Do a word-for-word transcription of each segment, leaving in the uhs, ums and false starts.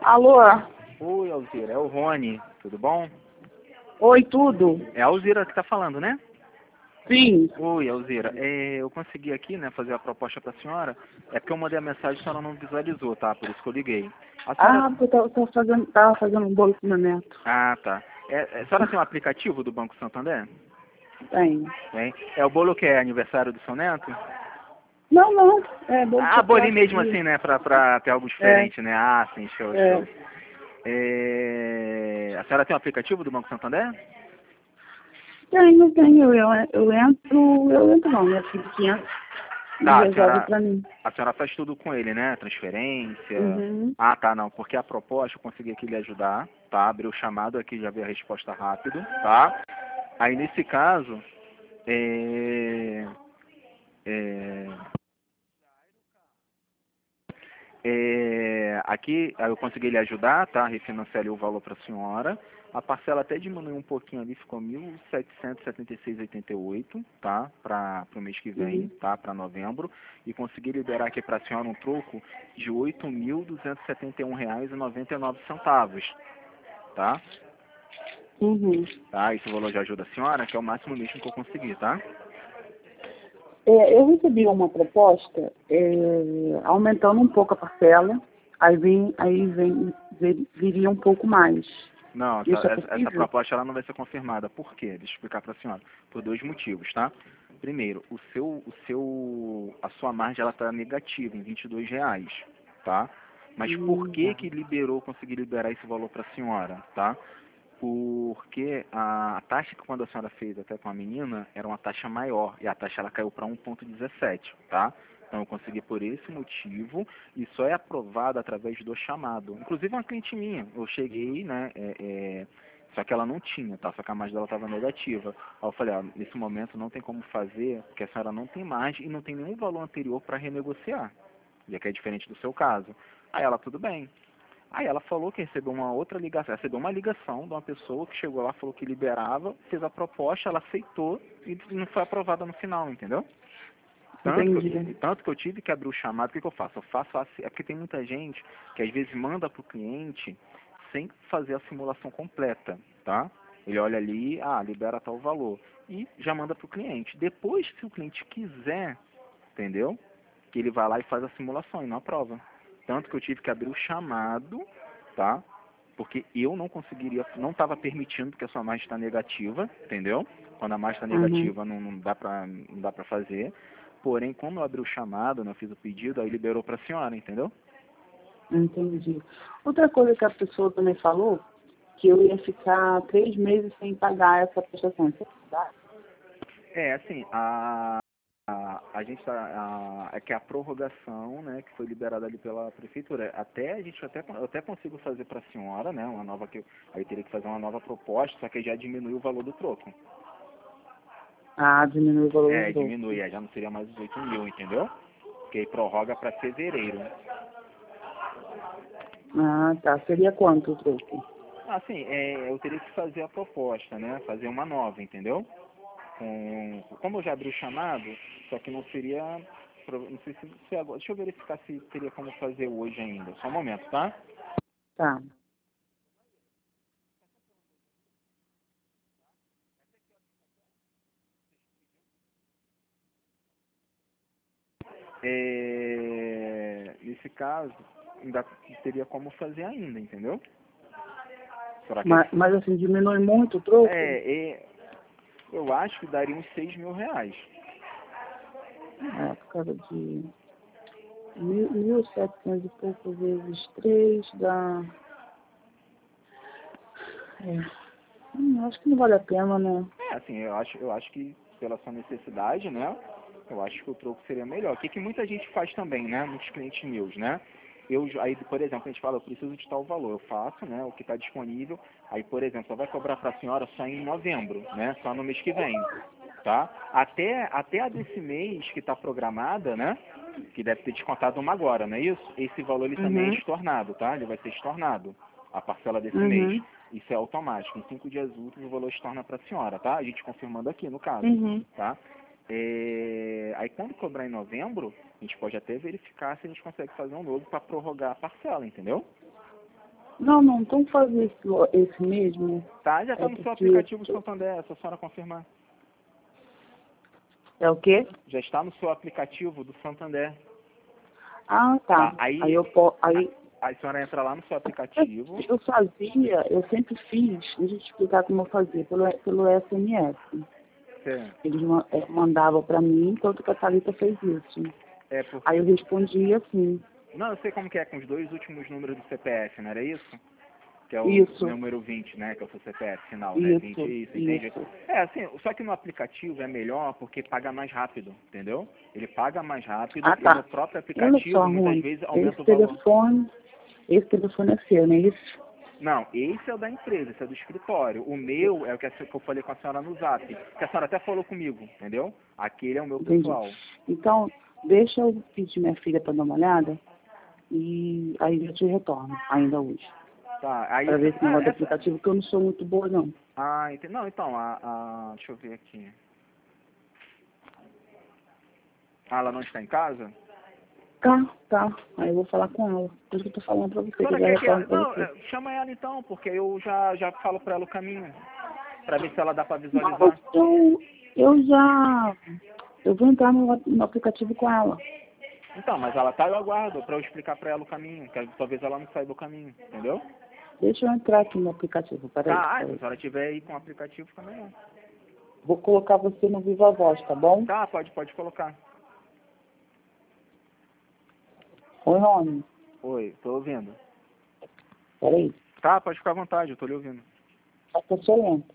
Alô? Oi, Alzira, é o Rony, tudo bom? Oi, tudo? É a Alzira que tá falando, né? Sim. Oi, Alzira, é, eu consegui aqui, né, fazer a proposta para a senhora, é porque eu mandei a mensagem e a senhora não visualizou, tá? Por isso que eu liguei. A senhora... Ah, eu tava, tava fazendo, tava fazendo um bolo com meu neto. Ah, tá. É, é, a senhora tem um aplicativo do Banco Santander? Tem. Tem. É o bolo que é aniversário do seu neto? Não, não. É bolo de Ah, bolinho chocolate mesmo aqui. assim, né, pra, pra ter algo É, diferente, né? Ah, sim, show, é. show. É... A senhora tem um aplicativo do Banco Santander? Tenho, tenho. Eu, eu entro, eu entro não, minha filha que entra e Tá, a resolve senhora, pra mim. a senhora faz tudo com ele, né? Transferência. Uhum. Ah, tá, não. Porque a proposta eu consegui aqui lhe ajudar, tá? Abriu o chamado aqui, já veio a resposta rápido, tá? Aí nesse caso, é, é, é, aqui eu consegui lhe ajudar, tá? Refinanciar ali o valor para a senhora. A parcela até diminuiu um pouquinho ali, ficou mil setecentos e setenta e seis vírgula oitenta e oito, tá? Para o mês que vem, Uhum. tá? Para novembro. E consegui liberar aqui para a senhora um troco de oito mil duzentos e setenta e um reais e noventa e nove centavos, tá? Uhum. Tá? Esse valor de ajuda a senhora, que é o máximo mesmo que eu consegui, tá? É, eu recebi uma proposta é, aumentando um pouco a parcela, aí vem, aí vem, vem- viria um pouco mais. Não, essa, Isso é essa, essa possível? proposta ela não vai ser confirmada. Por quê? Deixa eu explicar para a senhora. Por dois motivos, tá? Primeiro, o seu, o seu, a sua margem ela está negativa em vinte e dois reais, tá? Mas por Hum, que tá. que liberou, conseguiu liberar esse valor para a senhora, tá? Porque a taxa que quando a senhora fez até com a menina era uma taxa maior e a taxa ela caiu para um vírgula dezessete, tá? Então eu consegui por esse motivo e só é aprovado através do chamado. Inclusive uma cliente minha, eu cheguei, né, é, é, só que ela não tinha, tá? Só que a margem dela estava negativa. Aí eu falei, ó, nesse momento não tem como fazer, porque a senhora não tem margem e não tem nenhum valor anterior para renegociar, já que é diferente do seu caso. Aí ela, tudo bem. Aí ela falou que recebeu uma outra ligação, recebeu uma ligação de uma pessoa que chegou lá, falou que liberava, fez a proposta, ela aceitou e não foi aprovada no final, entendeu? Tanto que, eu, Entendi. tanto que eu tive que abrir o chamado, o que, que eu faço? Eu faço assim, é porque tem muita gente que às vezes manda para o cliente sem fazer a simulação completa, tá? Ele olha ali, ah, libera tal valor, e já manda para o cliente. Depois, se o cliente quiser, entendeu? Que ele vai lá e faz a simulação e não aprova. Tanto que eu tive que abrir o chamado, tá? Porque eu não conseguiria, não estava permitindo que a sua margem está negativa, entendeu? Quando a margem está Uhum. negativa não, não dá para não dá para fazer. Porém, como eu abri o chamado, né, eu fiz o pedido, aí liberou para a senhora, entendeu? Entendi. Outra coisa que a pessoa também falou, que eu ia ficar três meses sem pagar essa prestação. Isso é verdade? É, assim, a, a, a gente tá, a, é que a prorrogação, né, que foi liberada ali pela prefeitura, até a gente até, eu até consigo fazer para a senhora, né, uma nova que eu, aí teria que fazer uma nova proposta, só que já diminuiu o valor do troco. Ah, diminui o valor É, do dobro. diminui, aí já não seria mais os oito mil, entendeu? Porque aí prorroga para fevereiro. Ah, tá. Seria quanto o troco? Assim, é, eu teria que fazer a proposta, né, fazer uma nova, entendeu? Com, como eu já abri o chamado, só que não seria, não sei se, se agora, deixa eu verificar se teria como fazer hoje ainda. Só um momento, tá? Tá. É, nesse caso, ainda teria como fazer ainda, entendeu? Será que Mas, mas assim, diminui muito o troco? é, é, eu acho que daria uns seis mil reais. É, por causa de mil, mil e setecentos e pouco vezes três dá... É. Hum, acho que não vale a pena, né? É, assim, eu acho, eu acho que pela sua necessidade, né? Eu acho que o troco seria melhor. O que, que muita gente faz também, né? Muitos clientes meus, né? Eu, aí, por exemplo, a gente fala, eu preciso de tal valor, eu faço, né? O que está disponível. Aí, por exemplo, só vai cobrar para a senhora só em novembro, né? Só no mês que vem, tá? Até, até a desse mês que está programada, né? Que deve ter descontado uma agora, não é isso? Esse valor ele também é Uhum, estornado, tá? Ele vai ser estornado, a parcela desse mês. uhum, Isso é automático. Em cinco dias úteis o valor estorna para a senhora, tá? A gente confirmando aqui no caso, uhum. tá? É, aí quando cobrar em novembro, a gente pode até verificar se a gente consegue fazer um novo para prorrogar a parcela, entendeu? Não, não, então faz esse, esse mesmo. Tá, já está É no seu porque... aplicativo Santander, é só a senhora confirmar. É o quê? Já está no seu aplicativo do Santander. Ah, tá. Tá, aí, Aí eu posso... Aí... aí a senhora entra lá no seu aplicativo. Eu fazia, eu sempre fiz, deixa eu te explicar como eu fazia, pelo, pelo S M S. Sim. Eles ma- eh, mandavam para mim, enquanto que a Thalita fez isso. É por... Aí eu respondia assim, Não, eu sei como que é, com os dois últimos números do C P F, não era isso? Que é o isso, número vinte, né? Que é o seu C P F final, né? vinte, isso, isso, entendi. isso. É, assim, só que no aplicativo é melhor porque paga mais rápido, entendeu? Ele paga mais rápido Ah, e no tá. próprio Olha aplicativo, só, muitas Rony, vezes, aumenta esse o valor. telefone, esse telefone é seu, não é isso? Não, esse é o da empresa, esse é do escritório. O meu é o que, a- que eu falei com a senhora no zap, que a senhora até falou comigo, entendeu? Aquele é o meu Entendi. pessoal. Então, deixa eu pedir minha filha para dar uma olhada e aí eu te retorno, ainda hoje. Tá, aí Para essa... ver esse Ah, negócio do essa... aplicativo, que eu não sou muito boa, não. Ah, entendi. Não, então, a, a... deixa eu ver aqui. Ah, ela não está em casa? Tá, tá. Aí eu vou falar com ela. Por isso que eu tô falando pra você, A que eu senhora já quer que ela... retorno pra Não, você. é, chama ela então, porque eu já, já falo pra ela o caminho, pra ver se ela dá pra Não, visualizar. eu, eu já... Eu vou entrar no, no aplicativo com ela. Então, mas ela tá, eu aguardo pra eu explicar pra ela o caminho, que talvez ela não saiba o caminho, entendeu? Deixa eu entrar aqui no aplicativo, peraí, Tá, ah, se a peraí. senhora tiver aí com o aplicativo, fica melhor. Vou colocar você no Viva Voz, tá bom? Tá, pode, pode colocar. Oi, Rony. Oi, tô ouvindo. Peraí. Tá, pode ficar à vontade, eu tô lhe ouvindo. Só que eu sou lento.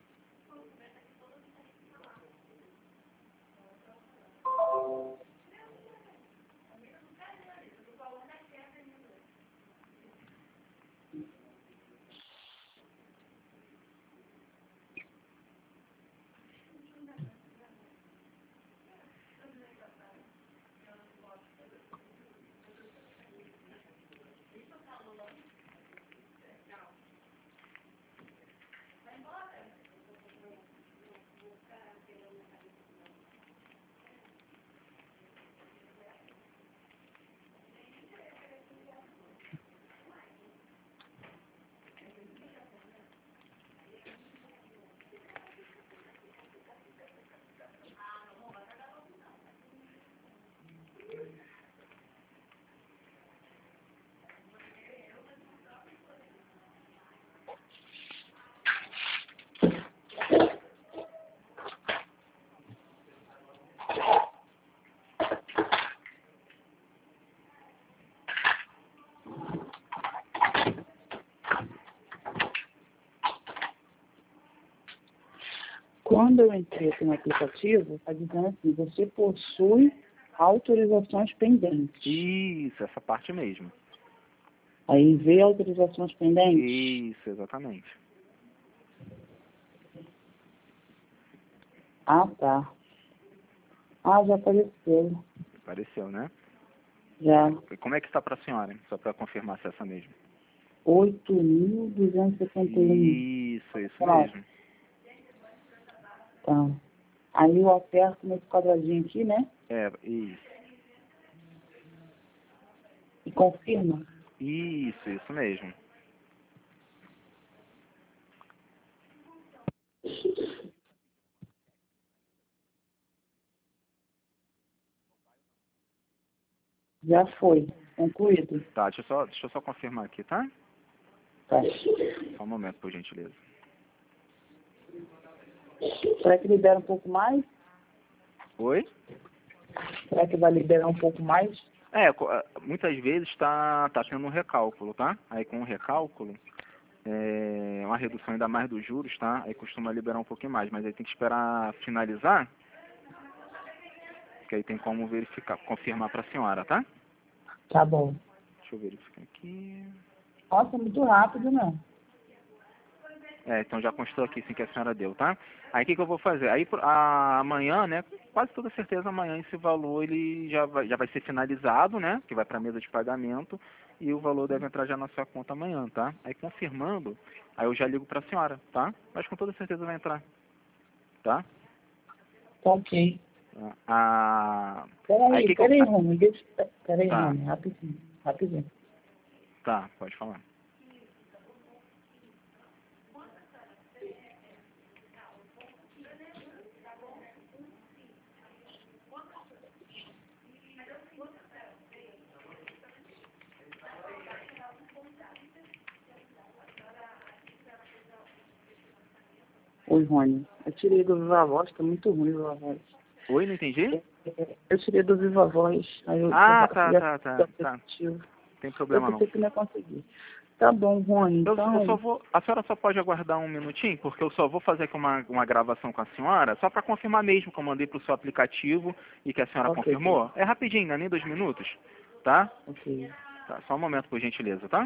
Quando eu entrei aqui no aplicativo, está dizendo assim, você possui autorizações pendentes. Isso, essa parte mesmo. Aí vê autorizações pendentes. Isso, exatamente. Ah, tá. Ah, já apareceu. Apareceu, né? Já. E como é que está pra senhora, hein? Só pra confirmar se é essa mesmo. oito mil duzentos e sessenta e um. Isso, isso Pronto. mesmo. Tá. Aí eu aperto nesse quadradinho aqui, né? É, isso. E confirma. Isso, isso mesmo. Já foi. Concluído. Tá, deixa eu só, deixa eu só confirmar aqui, tá? Tá. Só um momento, por gentileza. Será que libera um pouco mais? Oi? Será que vai liberar um pouco mais? É, co- ah, muitas vezes está tá tendo um recálculo, tá? Aí com o recálculo, é uma redução ainda mais dos juros, tá? Aí costuma liberar um pouquinho mais, mas aí tem que esperar finalizar, que aí tem como verificar, confirmar para a senhora, tá? Tá bom. Deixa eu verificar aqui. Nossa, muito rápido, né? É, então já constou aqui sim que a senhora deu, tá? Aí o que, que eu vou fazer? Aí pro- a- amanhã, né, com quase toda certeza amanhã esse valor ele já vai, já vai ser finalizado, né, que vai para a mesa de pagamento e o valor deve entrar já na sua conta amanhã, tá? Aí confirmando, aí eu já ligo para a senhora, tá? Mas com toda certeza vai entrar, tá? Tá ok. Ah, aí Peraí, que que eu... peraí, Rony. Deixa... Peraí, Tá, Rony. Rapidinho. Rapidinho. tá, pode falar. Oi, Rony. Eu tirei do Viva Voz, tá muito ruim o Viva Voz. Oi, não entendi? Eu tirei do Viva Voz, aí eu Ah, eu tá, fui tá, tá, tá. aplicativo. Tem Eu problema não. pensei que não ia conseguir. Tá bom, Rony, Eu, eu só então... vou, a senhora só pode aguardar um minutinho, porque eu só vou fazer aqui uma, uma gravação com a senhora, só para confirmar mesmo que eu mandei para o seu aplicativo e que a senhora Ok, confirmou. É rapidinho, não é nem dois minutos, tá? ok. Tá, só um momento, por gentileza, tá?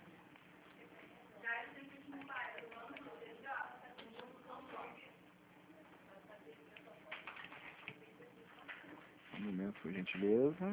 Um momento, por gentileza.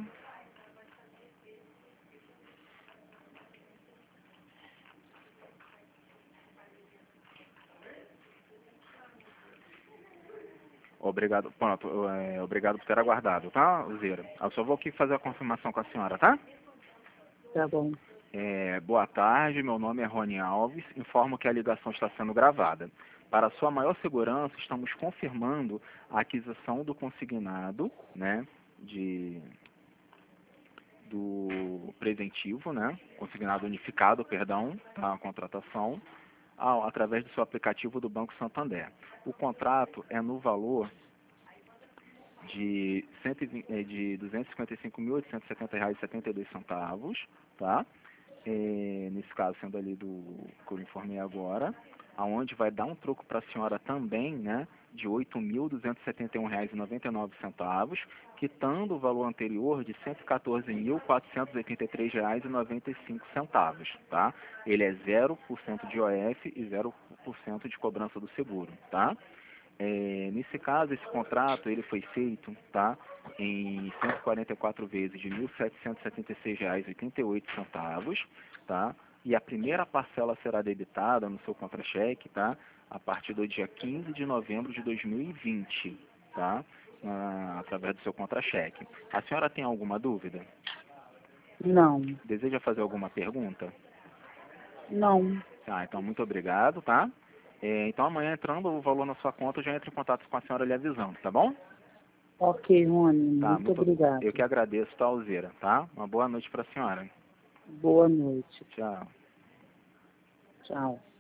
Obrigado, pronto, é, obrigado por ter aguardado, tá, Zira? Eu só vou aqui fazer a confirmação com a senhora, tá? Tá bom. É, boa tarde, meu nome é Rony Alves, informo que a ligação está sendo gravada. Para sua maior segurança, estamos confirmando a aquisição do consignado, né, de, do preventivo, né, consignado unificado, perdão, tá, a contratação, ao, através do seu aplicativo do Banco Santander. O contrato é no valor de, cento e vinte, de duzentos e cinquenta e cinco mil, oitocentos e setenta reais e setenta e dois centavos, tá? É, nesse caso sendo ali do que eu informei agora, aonde vai dar um troco para a senhora também, né, de oito mil duzentos e setenta e um reais e noventa e nove centavos, quitando o valor anterior de cento e quatorze mil quatrocentos e oitenta e três reais e noventa e cinco centavos, tá? Ele é zero por cento de O F e zero por cento de cobrança do seguro, tá? É, nesse caso, esse contrato ele foi feito, tá, em cento e quarenta e quatro vezes de mil setecentos e setenta e seis reais e oitenta e oito centavos, tá? E a primeira parcela será debitada no seu contra-cheque, tá? A partir do dia quinze de novembro de dois mil e vinte, tá? Ah, através do seu contra-cheque. A senhora tem alguma dúvida? Não, Deseja fazer alguma pergunta? não. Tá, então muito obrigado, tá? É, então amanhã entrando o valor na sua conta, eu já entro em contato com a senhora lhe avisando, tá bom? Ok, Rony, Tá, muito muito, eu que obrigado. agradeço, tá, Alzira, tá? Uma boa noite para a senhora. Boa noite. Tchau. Tchau.